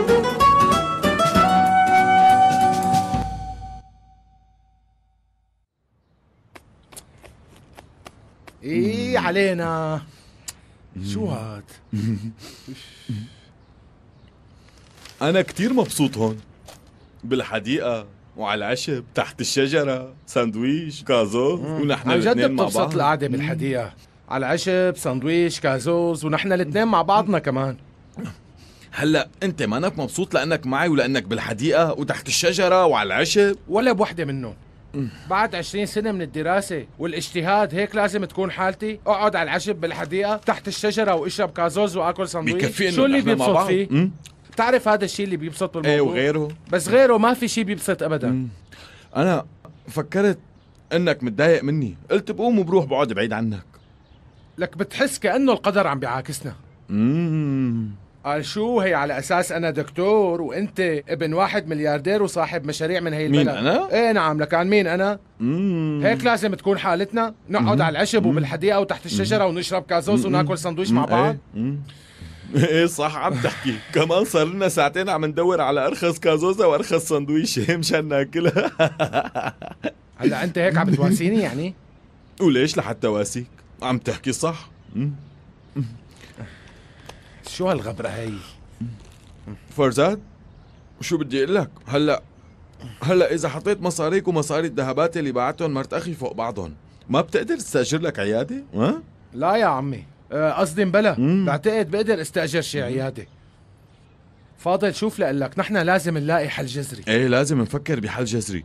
ايه علينا. شو هاد؟ أنا كتير مبسوط هون بالحديقة وعلى العشب تحت الشجرة، ساندويش كازوز ونحن عن جد الاثنين مع بتبسط بعض. القعدة بالحديقة، على العشب ساندويش كازوز ونحن الاثنين مع بعضنا كمان. هلا أنت مانك مبسوط لأنك معي ولأنك بالحديقة وتحت الشجرة وعلى العشب؟ ولا بوحدة منهم. بعد 20 سنة من الدراسة والاجتهاد هيك لازم تكون حالتي؟ اقعد على العشب بالحديقة تحت الشجرة واشرب كازوز واكل ساندويش؟ بكفي إنه شو اللي نحن مع بيبسط بعض. فيه؟ بتعرف هذا الشيء اللي بيبسط بالموضوع؟ ايه وغيره؟ بس غيره ما في شيء بيبسط ابدا. أنا فكرت إنك متضايق مني، قلت بقوم وبروح بقعد بعيد عنك. لك بتحس كأنه القدر عم بيعاكسنا. قال شو هي على أساس أنا دكتور وأنت ابن واحد ملياردير وصاحب مشاريع من هي البلد. مين أنا؟ إيه نعم، لكان مين أنا؟ هيك لازم تكون حالتنا، نقعد على العشب وبالحديقة وتحت الشجرة ونشرب كازوز وناكل سندويش مع بعض. ايه صح عم تحكي، كمان صار لنا ساعتين عم ندور على ارخص كازوزة وارخص سندويش مشان ناكلها. هلا أنت هيك عم بتواسيني يعني؟ وليش لحتى واسيك؟ عم تحكي صح. شو هالغبرة هي؟ فرزاد شو بدي اقول لك؟ هلا اذا حطيت مصاريك ومصاري الذهبات اللي باعتهم مرت اخي فوق بعضهم، ما بتقدر تستاجر لك عياده؟ ها؟ لا يا عمي، قصدي مبلا، بعتقد بقدر استأجر شي عيادة. فاضل شوف لقلك، نحن لازم نلاقي حل جذري. ايه لازم نفكر بحل جذري.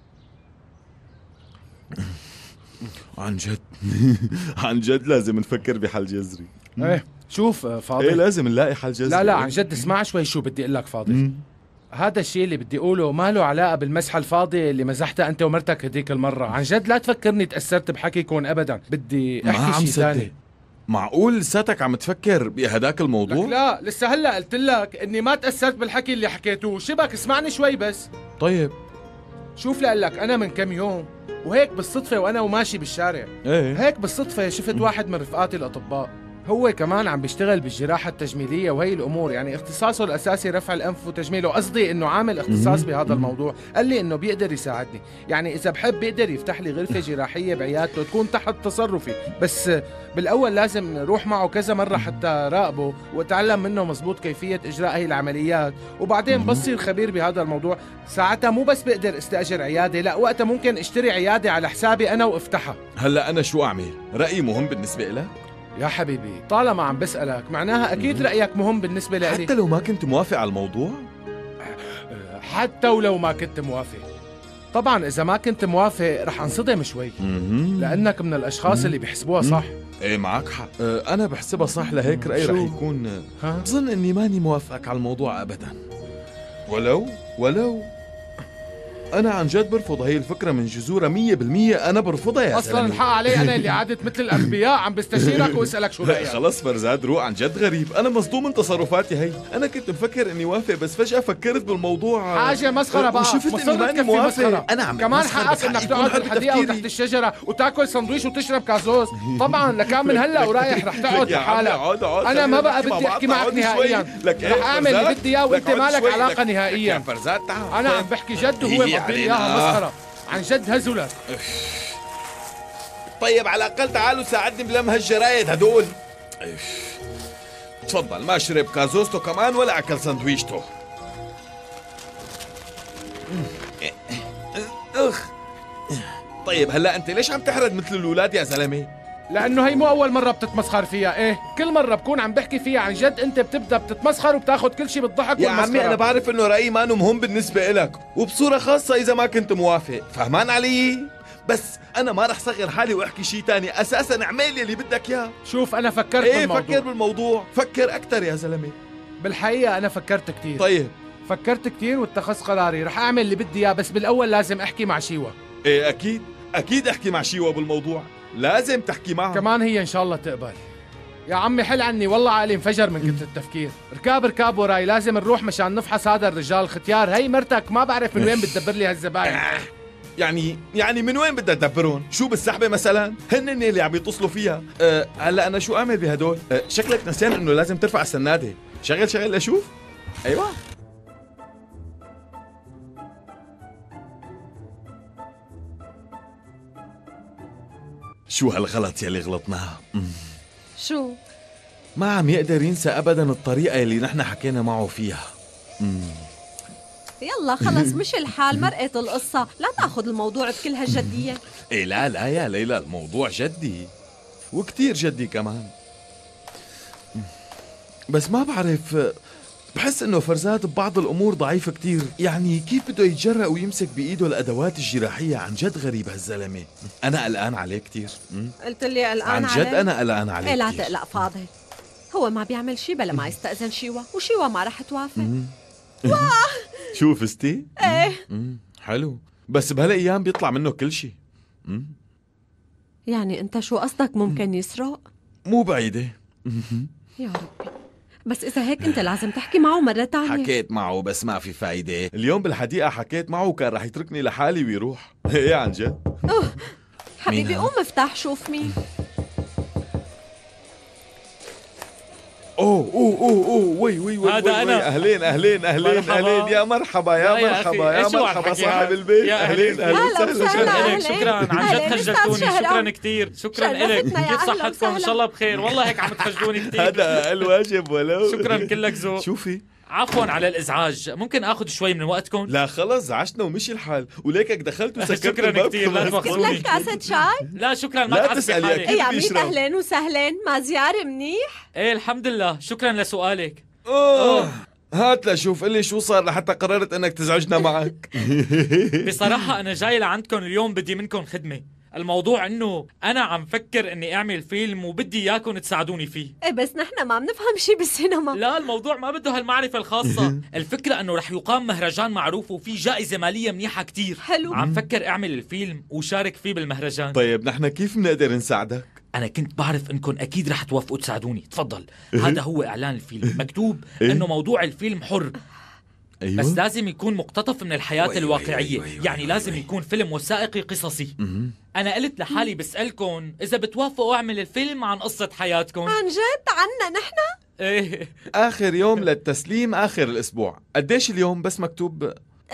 عن جد عن جد لازم نفكر بحل جذري. ايه شوف فاضل، ايه لازم نلاقي حل جذري. لا عن جد اسمع شوي شو بدي اقول لك فاضل. هذا الشيء اللي بدي اقوله ما له علاقة بالمزحة الفاضية اللي مزحتها انت ومرتك هديك المرة. عن جد لا تفكرني تأثرت بحكيكم ابدا، بدي احكي شيء ثاني. معقول لساتك عم تفكر بهداك الموضوع؟ لا لسه هلا قلت لك اني ما تأثرت بالحكي اللي حكيتوه. شبك اسمعني شوي بس. طيب شوف لقلك، انا من كم يوم وهيك بالصدفة وانا وماشي بالشارع، هيك بالصدفة شفت واحد من رفقاتي الاطباء، هو كمان عم بيشتغل بالجراحة التجميلية وهي الأمور، يعني اختصاصه الأساسي رفع الأنف وتجميله، قصدي إنه عامل اختصاص بهذا الموضوع. قال لي إنه بيقدر يساعدني، يعني إذا بحب بيقدر يفتح لي غرفة جراحية بعيادته تكون تحت تصرفي، بس بالأول لازم روح معه كذا مرة حتى راقبه وأتعلم منه مزبوط كيفية إجراء هي العمليات، وبعدين بصير خبير بهذا الموضوع. ساعتها مو بس بقدر استأجر عيادة، لا وقتها ممكن اشتري عيادة على حسابي أنا وافتحها. هلأ أنا شو أعمل؟ رأيي مهم بالنسبة لك؟ يا حبيبي طالما عم بسألك معناها أكيد رأيك مهم بالنسبة لي. حتى لو ما كنت موافق على الموضوع؟ حتى ولو ما كنت موافق. طبعا إذا ما كنت موافق رح أنصدم شوي، لأنك من الأشخاص اللي بيحسبوها صح. ايه معك حق، أنا بحسبها صح، لهيك رأيي رح يكون بظن إني ماني موافقك على الموضوع أبدا. ولو أنا عن جد برفض هي الفكرة من جذورها 100%. أنا برفضها يا أصلاً الحق علي أنا اللي عادت مثل الأغبياء عم بستشيرك وأسألك شو رأيك. خلص فرزاد روح، عن جد غريب، أنا مصدوم من تصرفاتي هي. أنا كنت مفكر إني وافق بس فجأة فكرت بالموضوع حاجة مسخرة بقى، وشفت إني ماني موافق. أنا عم كمان حقك إنك تقعد بالحديقة وتحت الشجرة وتاكل سندويش وتشرب كازوز. طبعا لكان من هلا ورايح رح تقعد لحالك. أنا ما بقى بدي أحكي معك نهائيا، رح أعمل اللي بدي إياه وأنت مالك علاقة نهائيا. أنا عم بحكي جد وهو مقضي إياها مسخرة. عن جد هزلك. طيب على الأقل تعالوا ساعدني بلم هالجرايد هدول. تفضل، ما شرب كازوزته كمان ولا أكل سندويشته. طيب هلا أنت ليش عم تحرد مثل الأولاد يا زلمة؟ لأنه هي مو أول مرة بتتمسخر فيها. إيه كل مرة بكون عم بحكي فيها عن جد أنت بتبدأ بتتمسخر وبتاخد كل شيء بالضحك يا والمسخرة. عمي أنا بعرف إنه رأيي ما مهم بالنسبة إلك، وبصورة خاصة إذا ما كنت موافق، فهمان علي؟ بس أنا ما رح صغر حالي وأحكي شيء تاني، أساساً اعمل اللي بدك إياه. شوف أنا فكرت بالموضوع. فكر بالموضوع، فكر أكتر يا زلمة. بالحقيقة أنا فكرت كتير. طيب فكرت كتير واتخذت قراري، رح أعمل اللي بدي إياه، بس بالأول لازم أحكي مع شيوة. إيه أكيد أحكي مع شيوة بالموضوع، لازم تحكي معها. كمان هي إن شاء الله تقبل. يا عمي حل عني، والله عقلي انفجر من كتر التفكير. ركاب وراي، لازم نروح مشان نفحص هذا الرجال ختيار. هي مرتك ما بعرف من وين بتدبر لي هالزباين. يعني من وين بدها تدبرون؟ شو بالسحبة مثلا؟ هن اللي عم يتصلوا فيها. هلا أنا شو أعمل بهدول؟ شكلك نسيان إنه لازم ترفع السنادة. شغل لأشوف. أيوة شو هالغلط يلي غلطناه؟ شو؟ ما عم يقدر ينسى أبدا الطريقة اللي نحن حكينا معه فيها. يلا خلص مش الحال، مرقت القصة، لا تاخذ الموضوع بكل هالجدية. إيه لا يا ليلى، الموضوع جدي وكتير جدي كمان. بس ما بعرف، بحس انه فرزاد ببعض الامور ضعيف كتير. يعني كيف بده يتجرأ ويمسك بايده الادوات الجراحية؟ عن جد غريب هالزلمة. انا قلقان عليه كتير. قلت لي قلقان عليه؟ عن جد انا قلقان عليه إيه لا كتير. تقلق فاضل، هو ما بيعمل شي بلا ما يستأذن شيوا، وشيوا ما رح توافق. شو فزتي؟ ايه حلو، بس بهالايام بيطلع منه كل شيء. يعني انت شو قصدك، ممكن يسرق؟ مو بعيدة. يا ربي، بس إذا هيك أنت لازم تحكي معه مرة تانية. حكيت معه بس ما في فايدة. اليوم بالحديقة حكيت معه وكان رح يتركني لحالي ويروح. ايه عن جد. حبيبي قوم افتح شوف مين. اوه وي هذا أنا. اهلين يا مرحبا يا مرحبا صاحب البيت. اهلين وسهلا. شكرا عن جد خجلتوني. شكرا كثير. شكرا لك. كيف صحتكم؟ ان شاء الله بخير. والله هيك عم تخجلوني كثير. هذا الواجب ولو. شكرا كلك ذوق. شوفي، عفوا على الازعاج، ممكن اخذ شوي من وقتكم؟ لا خلص زعجنا ومشي الحال، وليكك دخلت وسكرت شكرا الباب. كثير، لا جيب تواخذوني. لك كاسة شاي؟ لا شكرا، ما لا تعرفي تسألي حالي. أكيد. يا عميد بيشرب. أهلين وسهلين، ما زيارة منيح؟ ايه الحمد لله، شكرا لسؤالك. هات لشوف قلي شو صار لحتى قررت انك تزعجنا معك. بصراحة أنا جاي لعندكم اليوم بدي منكم خدمة. الموضوع إنه أنا عم فكر إني أعمل فيلم وبدي إياكم تساعدوني فيه. إيه بس نحن ما بنفهم شي بالسينما. لا الموضوع ما بده هالمعرفة الخاصة. الفكرة إنه رح يقام مهرجان معروف وفي جائزة مالية منيحة كتير. حلو. عم فكر أعمل الفيلم وشارك فيه بالمهرجان. طيب نحن كيف بنقدر نساعدك؟ أنا كنت بعرف إنكم أكيد رح توافقوا تساعدوني. تفضل، هذا هو إعلان الفيلم. مكتوب إنه موضوع الفيلم حر. أيوة. بس لازم يكون مقتطف من الحياة الواقعية. أيوة. يعني لازم يكون فيلم وثائقي قصصي. أنا قلت لحالي بسألكم إذا بتوافقوا أعمل الفيلم عن قصة حياتكم. عن جد عنا نحن؟ إيه آخر يوم للتسليم آخر الأسبوع. قديش اليوم بس مكتوب؟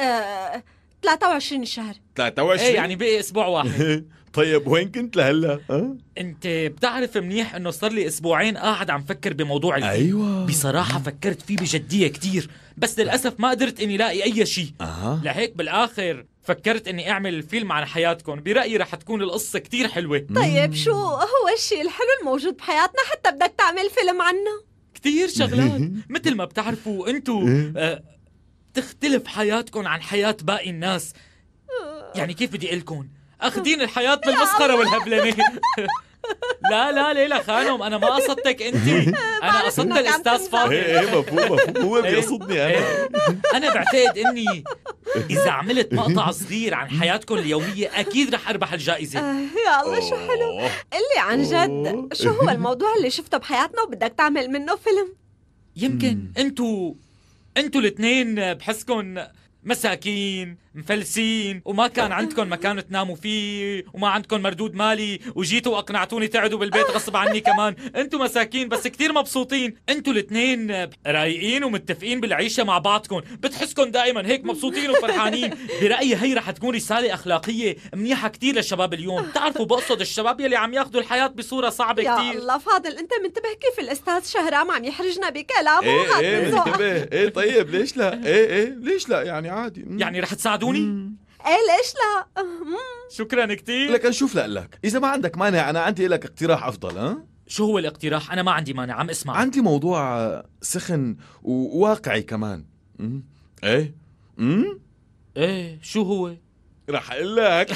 23 الشهر. 23. إيه يعني بقي أسبوع واحد. طيب وين كنت لهلا؟ أنت بتعرف منيح إنه صار لي أسبوعين قاعد عم فكر بموضوع الفيلم. أيوة. بصراحة فكرت فيه بجدية كتير، بس للأسف ما قدرت إني لاقي أي شيء. لهيك بالآخر فكرت إني أعمل الفيلم عن حياتكم. برأيي رح تكون القصة كتير حلوة. طيب شو هو الشيء الحلو الموجود بحياتنا حتى بدك تعمل فيلم عنه؟ كتير شغلات. مثل ما بتعرفوا أنتو تختلف حياتكم عن حياة باقي الناس. يعني كيف بدي أقلكم، أخدين الحياة بالمسخرة والهبلنة. لا ليلى خانم، أنا ما قصدتك أنت، أنا قصدت الأستاذ فاضل. ايه مفهوم هو بيقصدني أنا. أنا بعتقد إني إذا عملت مقطع صغير عن حياتكم اليومية أكيد رح أربح الجائزة. يا الله شو حلو. قلي عن جد شو هو الموضوع اللي شفته بحياتنا وبدك تعمل منه فيلم؟ يمكن انتو الاثنين بحسكن مساكين مفلسين وما كان عندكم مكان تناموا فيه وما عندكم مردود مالي، وجيتوا واقنعتوني تقعدوا بالبيت غصب عني كمان. انتو مساكين بس كتير مبسوطين. انتو الاثنين رايقين ومتفقين بالعيشة مع بعضكم، بتحسكن دائما هيك مبسوطين وفرحانين. برأيي هي رح تكون رسالة أخلاقية منيحة كتير للشباب اليوم. تعرفوا بقصد الشباب يلي عم ياخدوا الحياة بصورة صعبة يا كتير. الله فاضل، انت منتبه كيف الأستاذ شهرام عم يحرجنا بكلامه. ايه منتبه. ايه طيب ليش لا؟ ايه ليش لا؟ يعني عادي. يعني رح تساعدوني؟ ايه ليش لا؟ شكرا كتير. لك نشوف لك إذا ما عندك مانع أنا عندي لك اقتراح أفضل. شو هو الاقتراح؟ أنا ما عندي مانع، عم اسمع. عندي موضوع سخن وواقعي كمان. ايه ايه شو هو؟ رح اقول لك.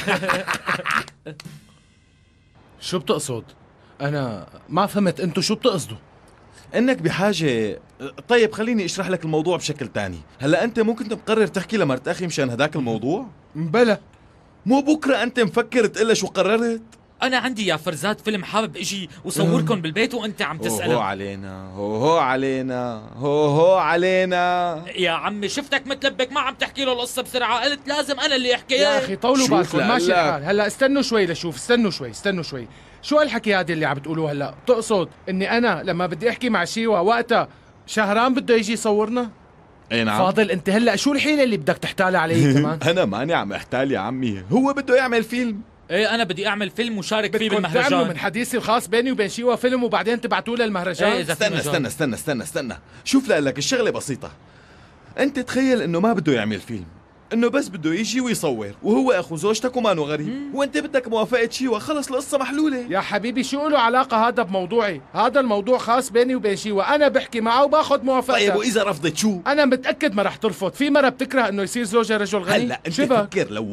شو بتقصد؟ أنا ما فهمت أنتو شو بتقصدوا؟ انك بحاجة. طيب خليني اشرح لك الموضوع بشكل تاني. هلا انت ممكن مقرر تحكي لمرت اخي مشان هداك الموضوع؟ بلا مو بكرة انت مفكر تقلها شو قررت؟ أنا عندي يا فرزات فيلم حابب إجي وصوركم بالبيت وأنت عم تسأله. هو علينا هو علينا. يا عمي شفتك متلبك ما عم تحكي له القصة بسرعة، قلت لازم أنا اللي أحكي. يا أخي طولوا شوف بالكم ماشي لقلك. الحال. هلا استنوا شوي لشوف، استنوا شوي. شو هالحكي هذا اللي عم بتقولوه هلا؟ بتقصد إني أنا لما بدي أحكي مع شيوا وقتها شهرام بده يجي يصورنا؟ اي نعم. فاضل انت هلا شو الحيلة اللي بدك تحتالها علي كمان؟ انا ماني عم احتال يا عمي، هو بده يعمل فيلم ايه انا بدي اعمل فيلم وشارك فيه بدكم تعملوا بالمهرجان. من حديثي الخاص بيني وبين شيوا فيلم وبعدين تبعتوه للمهرجان؟ إيه إذا استنى شوف لك الشغلة بسيطة. انت تخيل انه ما بده يعمل فيلم، انه بس بده يجي ويصور، وهو اخو زوجتك ومانو غريب، وانت بدك موافقة شيوا، خلص القصة محلولة. يا حبيبي شو له علاقة هذا بموضوعي؟ هذا الموضوع خاص بيني وبين شيوا، أنا بحكي معه وباخذ موافقته. طيب وإذا رفضت شو؟ أنا متأكد ما رح ترفض، في مرة بتكره إنه يصير زوجها رجل غني؟ هلا انت شبك فكر لو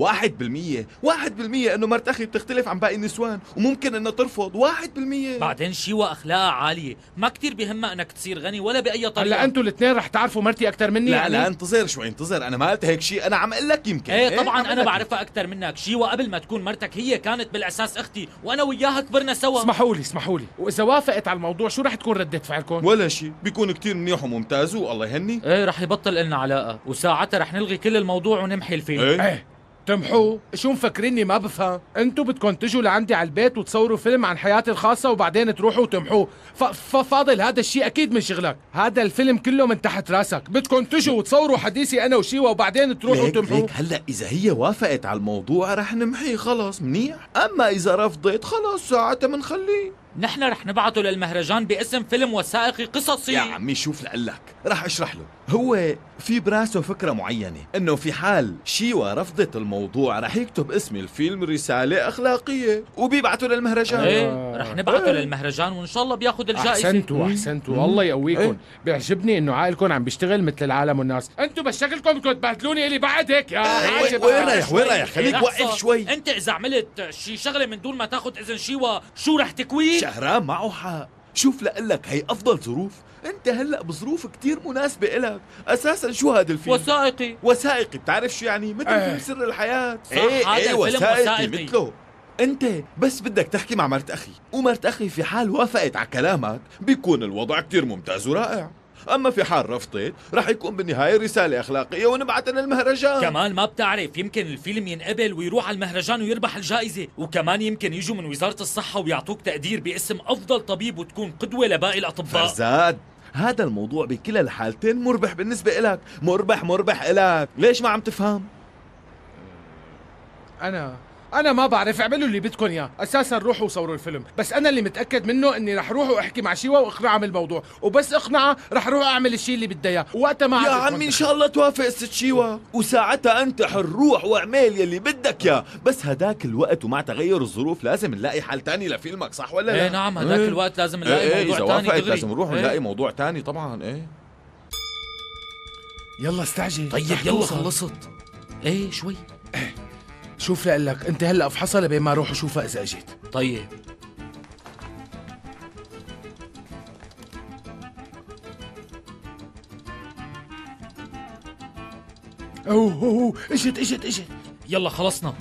1% انه مرت اخي بتختلف عن باقي النسوان وممكن انه ترفض 1%. بعدين شيوا اخلاقها عالية، ما كتير بهمها انك تصير غني ولا بأي طريقة. هلا أنتوا الاثنين رح تعرفوا مرتي أكثر مني؟ لا يعني؟ لا انتظر شوي انتظر، انا ما قلت هيك شيء، انا عم اقول لك يمكن. ايه طبعا عم انا أقول لك بعرفها اكثر منك. شيوا قبل ما تكون مرتك هي كانت بالاساس اختي، وانا وياها كبرنا سوا. اسمحوا لي، وإذا وافقت على الموضوع شو رح تكون ردة فعلكم؟ ولا شيء، بيكون كتير منيح وممتاز والله يهني. ايه رح يبطل لنا علاقة، وساعتها رح نلغي كل الموضوع ونمحي الفيلم. ايه تمحوا؟ شو مفكريني ما بفهم؟ انتوا بدكم تجوا لعندي على البيت وتصوروا فيلم عن حياتي الخاصة وبعدين تروحوا وتمحوه. فاضل هذا الشيء اكيد من شغلك، هذا الفيلم كله من تحت راسك، بدكم تجوا وتصوروا حديثي انا وشيوا وبعدين تروحوا وتمحوه. ليك هلا اذا هي وافقت على الموضوع رح نمحيه خلص منيح، اما اذا رفضت خلص ساعتها منخليه. نحن رح نبعته للمهرجان باسم فيلم وثائقي قصصي. يا عمي شوف لقلك رح اشرح له. هو في براسه فكرة معينة انه في حال شيوا رفضت الموضوع رح يكتب اسم الفيلم رسالة اخلاقية وبيبعته للمهرجان. ايه رح نبعته للمهرجان وان شاء الله بياخذ الجائزة. احسنتوا الله يقويكم. بيعجبني انه عائلكم عم بيشتغل مثل العالم والناس. انتوا بس شكلكم بدكم تبهدلوني الي بعد هيك. يا وين رايح خليك وقف شوي. انت اذا عملت شي شغلة من دون ما تاخذ اذن شيوا شو رح تكوي؟ شهرام معه حق. شوف لقلك هي افضل ظروف، انت هلا بظروف كتير مناسبة إلك. اساسا شو هذا الفيلم؟ وثائقي بتعرف شو يعني؟ مثل فيلم سر الحياة. ايه وثائقي مثله. انت بس بدك تحكي مع مرت اخي، ومرت اخي في حال وافقت على كلامك بيكون الوضع كتير ممتاز ورائع، اما في حال رفضت رح يكون بالنهاية رسالة اخلاقية ونبعتها للمهرجان. كمان ما بتعرف يمكن الفيلم ينقبل ويروح على المهرجان ويربح الجائزة، وكمان يمكن يجوا من وزارة الصحة ويعطوك تقدير باسم افضل طبيب وتكون قدوة لباقي الاطباء. فرزاد هذا الموضوع بكلا الحالتين مربح بالنسبة إلك، مربح إلك، ليش ما عم تفهم؟ أنا ما بعرف، اعملوا اللي بدكم إياه، أساساً روحوا وصوروا الفيلم، بس أنا اللي متأكد منه إني رح روح وأحكي مع شيوا وأقنعها بالموضوع، وبس أقنعها رح روح أعمل الشيء اللي بدها إياه، ووقتها ما يا عمي إن شاء الله توافق ست شيوا، وساعتها أنت حر روح واعمل يلي بدك إياه، بس هداك الوقت ومع تغير الظروف لازم نلاقي حل تاني لفيلمك، صح ولا لا؟ إيه نعم هداك الوقت لازم نلاقي موضوع تاني. إذا وافقت دغري لازم نروح ونلاقي موضوع تاني طبعاً. يلا استعجل. طيب يلا خلصت. إيه شوي. شوف لقلك انت هلا افحصها لبين ما اروح اشوفها اذا اجت. طيب اوه اجت. يلا خلصنا.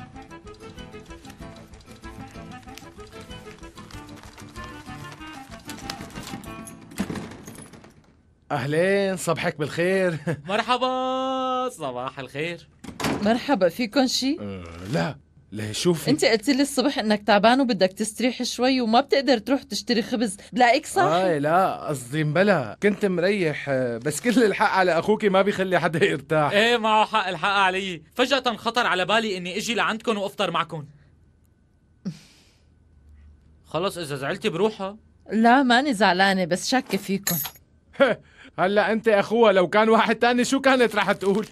اهلين، صبحك بالخير. مرحبا، صباح الخير. مرحبا، فيكن شي؟ لا شوفي، انت قلت لي الصبح انك تعبان وبدك تستريح شوي وما بتقدر تروح تشتري خبز، بلاقيك صاحي. لا قصدي مبلا، كنت مريح، بس كل الحق على اخوكي ما بيخلي حدا يرتاح. ايه معه حق، الحق علي، فجأة خطر على بالي اني اجي لعندكم وافطر معكم. خلص اذا زعلتي بروحها. لا ماني زعلانة، بس شاكة فيكن. هلا انت اخوها، لو كان واحد تاني شو كانت رح تقول؟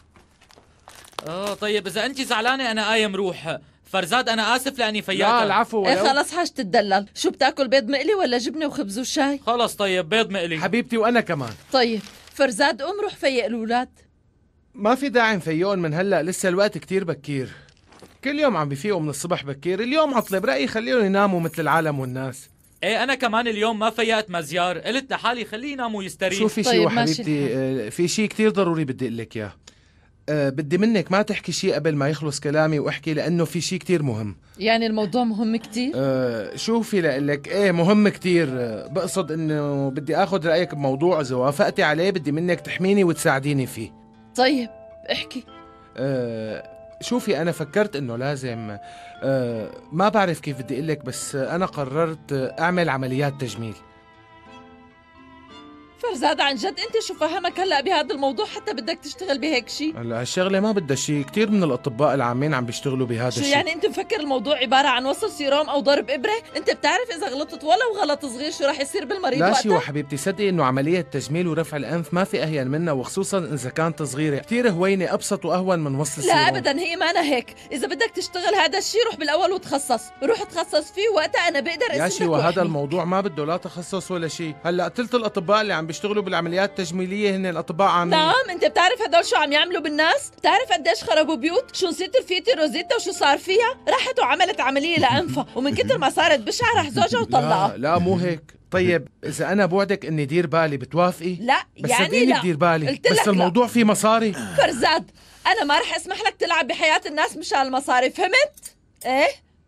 طيب اذا انت زعلانه انا قايم روح. فرزاد انا اسف لاني فياك. لا العفو. ايه خلص حاج تتدلل. شو بتاكل، بيض مقلي ولا جبنه وخبز وشاي؟ خلص طيب بيض مقلي حبيبتي، وانا كمان. طيب فرزاد قوم روح فيق الاولاد. ما في داعي نفيقهم من هلا، لسه الوقت كتير بكير، كل يوم عم بيفيقوا من الصبح بكير، اليوم عطلة، برأيي خليهم يناموا مثل العالم والناس. ايه انا كمان اليوم ما فيقت مزيار، قلت لحالي خليه ينام ويستريح. شوفي طيب شي حبيبتي، في شي كتير ضروري بدي اقول لك اياه. بدي منك ما تحكي شي قبل ما يخلص كلامي، واحكي لانه في شي كتير مهم. يعني الموضوع مهم كتير؟ شوفي لقلك ايه مهم كتير. بقصد انه بدي اخذ رايك بموضوع، اذا وافقتي عليه بدي منك تحميني وتساعديني فيه. طيب احكي. شوفي انا فكرت انه لازم، ما بعرف كيف بدي اقول لك، بس انا قررت اعمل عمليات تجميل. فرزاد عن جد انت شو فهمك هلا بهذا الموضوع حتى بدك تشتغل بهيك شيء؟ هلا هالشغله ما بدها شيء، كثير من الاطباء العامين عم بيشتغلوا بهذا شو الشيء. يعني انت مفكر الموضوع عباره عن وصل سيروم او ضرب ابره؟ انت بتعرف اذا غلطت ولو غلط صغير شو رح يصير بالمريض لا وقتها؟ شيوة حبيبتي، صدقي انه عملية تجميل ورفع الانف ما في اهين منها، وخصوصا اذا كانت صغيرة، كثير هوينة ابسط واهون من وصل لا السيروم. ابدا، هي ما أنا هيك. اذا بدك تشتغل هذا الشيء روح بالاول وتخصص، روح تخصص فيه وقتها انا بقدر يا اسندك شيوة هذا وأحميك. الموضوع ما بده لا تخصص ولا شيء، هلا ثلث الاطباء اللي عم بيشتغلوا بالعمليات التجميلية هن الاطباء عامين. نعم، انت بتعرف هدول شو عم يعملوا بالناس؟ بتعرف قديش خربوا بيوت؟ شو نسيت رفيقتي روزيتا وشو صار فيها؟ راحت وعملت عملية لأنفها ومن كتر ما صارت بشعة راح زوجها وطلقها. لا مو هيك. طيب اذا انا بوعدك اني دير بالي بتوافقي؟ لا بس يعني صدقيني لا، بدير بالي، قلت لك بس لا. الموضوع فيه مصاري. فرزاد انا ما رح اسمح لك تلعب بحياة الناس مشان المصاري، فهمت؟ ايه؟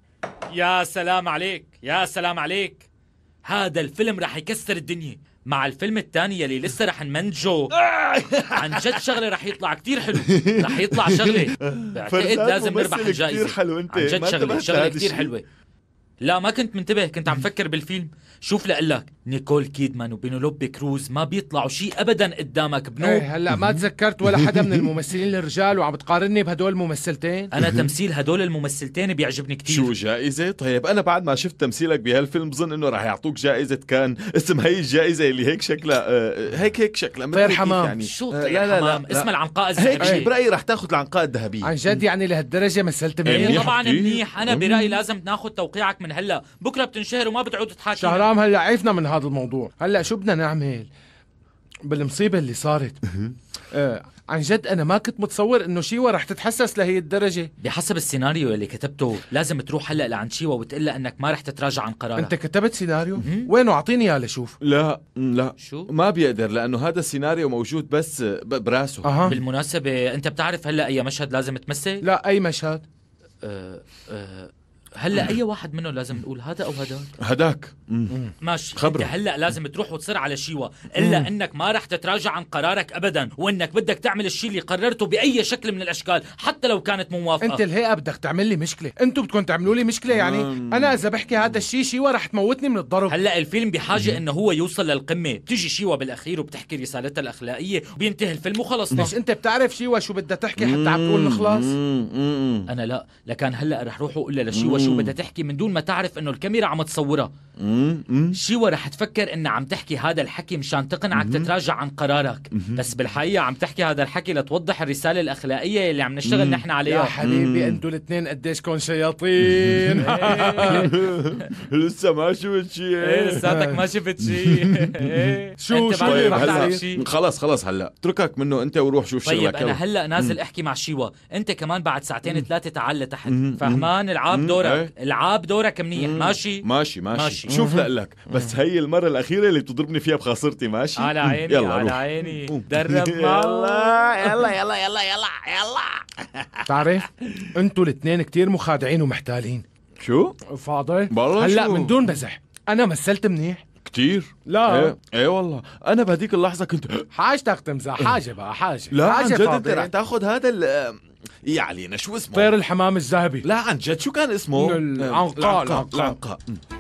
يا سلام عليك، يا سلام عليك. هذا الفيلم رح يكسر الدنيا مع الفيلم الثاني يلي لسه رح نمنتجه. عن جد شغله رح يطلع كتير حلو، رح يطلع شغله بعتقد لازم نربح الجائزه. حلو انت، عن جد ما شغله انتبهت شغله لهذا كتير الشيء. حلوه. لا ما كنت منتبه، كنت عم فكر بالفيلم. شوف لقلك نيكول كيدمان وبينولوبي كروز ما بيطلعوا شيء ابدا قدامك بنوب. ايه هلا ما تذكرت ولا حدا من الممثلين الرجال وعم بتقارني بهدول الممثلتين؟ انا تمثيل هدول الممثلين بيعجبني كتير. شو جائزة؟ طيب أنا بعد ما شفت تمثيلك بهالفيلم بظن إنه رح يعطوك جائزة، كان اسم هي الجائزة اللي هيك شكلها هيك شكلها طير مثل حمام. يعني. شو لا طير لا حمام؟ لا اسمها العنقاء هيك الذهبية. شيء برأيي رح تاخذ العنقاء الذهبية. عن جد يعني لهالدرجة مثلت منيح؟ منيح طبعا كتير. منيح. انا برايي لازم ناخذ توقيعك من هلا، بكره بتنشهر وما بتعود تحاكي. شهرام هلا عرفنا من هذا الموضوع، هلا شو بدنا نعمل بالمصيبة اللي صارت؟ عن جد أنا ما كنت متصور إنه شيوة رح تتحسس لهي الدرجة. بحسب السيناريو اللي كتبته لازم تروح هلا لعند شيوا وتقول لها انك ما رح تتراجع عن قرارك. أنت كتبت سيناريو؟ وينه؟ أعطيني إياه لشوف. لا شو؟ ما بيقدر لأنه هذا السيناريو موجود بس براسه. أها. بالمناسبة انت بتعرف هلا اي مشهد لازم تمثل؟ لا أي مشهد؟ هلا اي واحد منهم لازم نقول، هذا او هذاك؟ هداك. ماشي. خبره. انت هلا لازم تروح وتصر على شيوا الا انك ما رح تتراجع عن قرارك ابدا، وانك بدك تعمل الشيء اللي قررته باي شكل من الاشكال حتى لو كانت مو موافقه. أنت الهيئة بدك تعمل لي مشكلة، أنتوا بدكم تعملوا لي مشكلة يعني؟ أنا إذا بحكي هذا الشيء شيوة رح تموتني من الضرب. هلا الفيلم بحاجه انه هو يوصل للقمه، بتيجي شيوا بالاخير وبتحكي رسالتها الاخلاقيه وبينتهي الفيلم وخلصنا. مش أنت بتعرف شيوة شو بدها تحكي حتى عم تقول نخلص؟ انا لا، لكن هلا رح روح واقول لها لشيوا شو بدها تحكي من دون ما تعرف انه الكاميرا عم تصورها. شيوا رح تفكر انها عم تحكي هذا الحكي مشان تقنعك تتراجع عن قرارك، بس بالحقيقه عم تحكي هذا الحكي لتوضح الرساله الاخلاقيه اللي عم نشتغل نحن يا عليها. حبيبي انتوا الاثنين قديش كون شياطين. لسه ما شفت شيء. ايه لساتك ما شفت شيء. شو أنت بعد طيب ما بتعرف هلا شيء. خلص هلا اتركك منه انت وروح شوف طيب شغلك. انا هلا نازل احكي مع شيوا، انت كمان بعد ساعتين ثلاثه تعال لتحت، فهمان؟ العاب دورك، العاب دورك منيح. ماشي. شوف لك بس هي المرة الأخيرة اللي بتضربني فيها بخاصرتي. ماشي على عيني يلا على روح. عيني. درب معه. يلا تعرف انتوا الاثنين كتير مخادعين ومحتالين. شو؟ فاضي؟ والله هلا شو؟ من دون مزح انا مثلت منيح كتير. لا ايه والله انا بهديك اللحظة كنت حاجتك تمزح. حاجة بقى حاجة. لا عن حاجة جد انت فاضل. رح تاخذ هذا يعني شو اسمه؟ طير الحمام الذهبي. لا عن جد شو كان اسمه؟ العنقاء.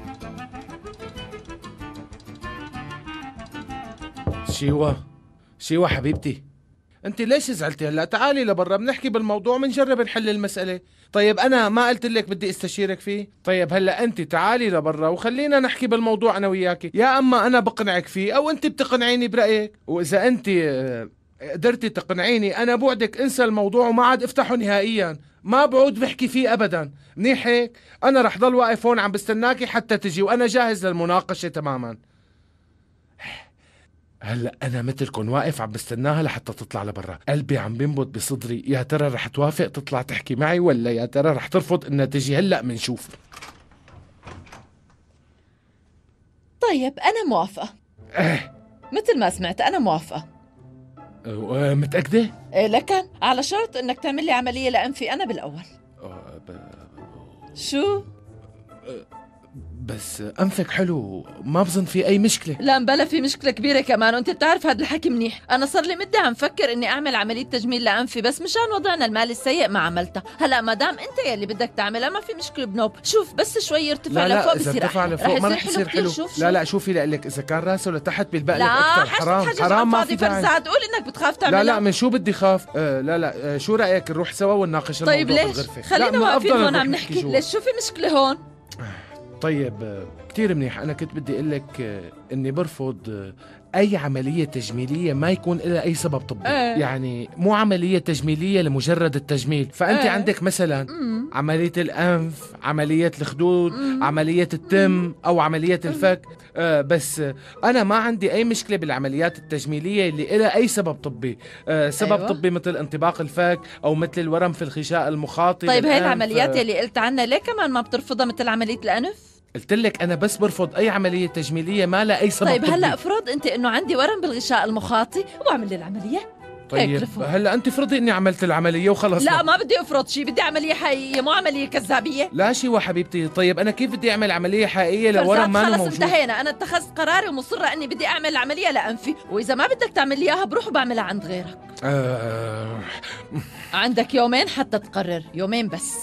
شيوة حبيبتي، انت ليش زعلتي هلا؟ تعالي لبرا بنحكي بالموضوع بنجرب نحل المسألة. طيب انا ما قلت لك بدي استشيرك فيه؟ طيب هلا انت تعالي لبرا وخلينا نحكي بالموضوع انا وياكي، يا اما انا بقنعك فيه او انت بتقنعيني برأيك. واذا انت قدرتي تقنعيني انا بوعدك انسى الموضوع وما عاد افتحه نهائيا، ما بعود بحكي فيه ابدا. منيح هيك؟ انا رح ضل واقف هون عم بستناكي حتى تجي وانا جاهز للمناقشة تماما. هلا انا مثلكم واقف عم بستناها لحتى تطلع لبرا، قلبي عم بينبض بصدري، يا ترى رح توافق تطلع تحكي معي ولا يا ترى رح ترفض انها تجي؟ هلا منشوف. طيب انا موافقة. مثل ما سمعت انا موافقة. متأكدة؟ إيه لكن على شرط انك تعمل لي عملية لأنفي انا بالاول. شو؟ بس أنفك حلو، ما بظن في أي مشكلة. لا مبلا في مشكلة كبيرة كمان، وانت بتعرف هذا الحكي منيح. أنا صار لي مدة عم فكر إني أعمل عملية تجميل لأنفي، بس مشان وضعنا المالي السيء ما عملتها. هلا ما دام أنت يلي بدك تعملها ما في مشكلة بنوب. شوف بس شوي يرتفع لفوق بصير أحلى، ما رح يصير حلو. شوف لا شوفي لك إذا كان راسه لتحت بيلبق لك لا أكثر. حرام ما في داعي. فرزاد قول إنك بتخاف تعملها. لا من شو بدي خاف؟ لا شو رأيك نروح سوا ونناقش طيب الموضوع ليش؟ بالغرفة؟ خلينا واقفين هون عم نحكي. ليش شو في مشكلة هون؟ طيب كتير منيح. أنا كنت بدي أقول لك إني برفض أي عملية تجميلية ما يكون لها أي سبب طبي. يعني مو عملية تجميلية لمجرد التجميل. فأنت عندك مثلا عملية الأنف، عملية الخدود، عملية التم أو عملية الفك. بس أنا ما عندي أي مشكلة بالعمليات التجميلية اللي لها أي سبب طبي. سبب أيوة. طبي مثل انطباق الفك أو مثل الورم في الغشاء المخاطي. طيب هاي العمليات اللي قلت عنها ليه كمان ما بترفضها مثل عملية الأنف؟ قلت لك أنا بس برفض أي عملية تجميلية ما لها أي سبب طيب طبي. هلا افرض أنت إنه عندي ورم بالغشاء المخاطي واعمل لي العملية. طيب هلا أنت فرضي إني عملت العملية وخلص. لا ما بدي أفرض شيء، بدي عملية حقيقية مو عملية كذابية. لا شيء حبيبتي. طيب أنا كيف بدي أعمل عملية حقيقية لورم ما موجود؟ خلص انتهينا. أنا اتخذت قراري ومصرة إني بدي أعمل عملية لأنفي، وإذا ما بدك تعمل لي إياها بروح وبعملها عند غيرك. عندك يومين حتى تقرر، يومين بس.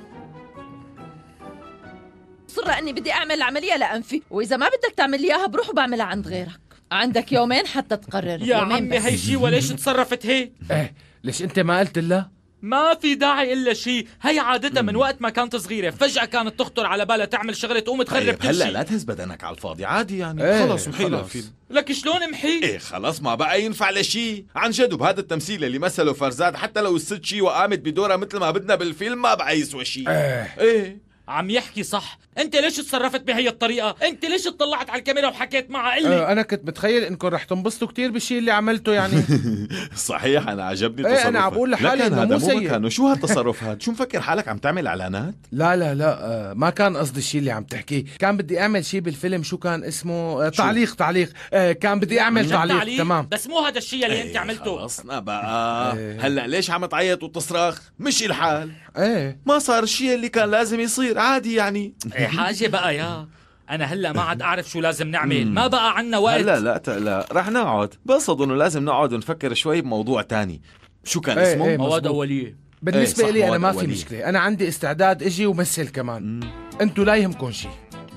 مصرة إني بدي أعمل عملية لأنفي، وإذا ما بدك تعمل لي إياها بروح وبعملها عند غيرك. عندك يومين حتى تقرر. يا عمي هي شي وليش تصرفت هيك؟ ليش انت ما قلت لها؟ ما في داعي الا شيء. هي عادتها من وقت ما كانت صغيرة، فجأة كانت تخطر على بالها تعمل شغلة تقوم تخرب كل شيء. هلا لا تهز بدنك على الفاضي، عادي يعني. خلص محيلها فيلم. لك شلون محي؟ خلص ما بقى ينفع لشيء عن جد. وبهذا التمثيل اللي مثله فرزاد حتى لو الست شي وقامت بدورها مثل ما بدنا بالفيلم ما بقى يسوى شيء. عم يحكي صح. انت ليش تصرفت بهي الطريقة؟ انت ليش اطلعت على الكاميرا وحكيت معها؟ قلي. انا كنت متخيل انكم رح تنبسطوا كتير بالشيء اللي عملته يعني. صحيح انا عجبني تصرفك. انا عم بقول لحالي انه مو سيء. شو هالتصرف هذا؟ شو مفكر حالك عم تعمل اعلانات؟ لا ما كان قصدي الشيء اللي عم تحكيه. كان بدي اعمل شيء بالفيلم. شو كان اسمه؟ تعليق. كان بدي اعمل تعليق. تمام بس مو هذا الشيء اللي انت عملته. خلصنا بقى. هلا ليش عم تعيط وتصرخ؟ مشي الحال. ما صار الشيء اللي كان لازم يصير، عادي يعني. حاجة بقى يا أنا هلا ما عاد أعرف شو لازم نعمل. ما بقى عنا وقت. لا رح نقعد، بس أظن لازم نقعد ونفكر شوي بموضوع تاني. شو كان اسمه؟ مواد أولية. بالنسبة لي أنا ما في مشكلة. أنا عندي استعداد أجي ومثل كمان. أنتوا لا يهمكن شيء.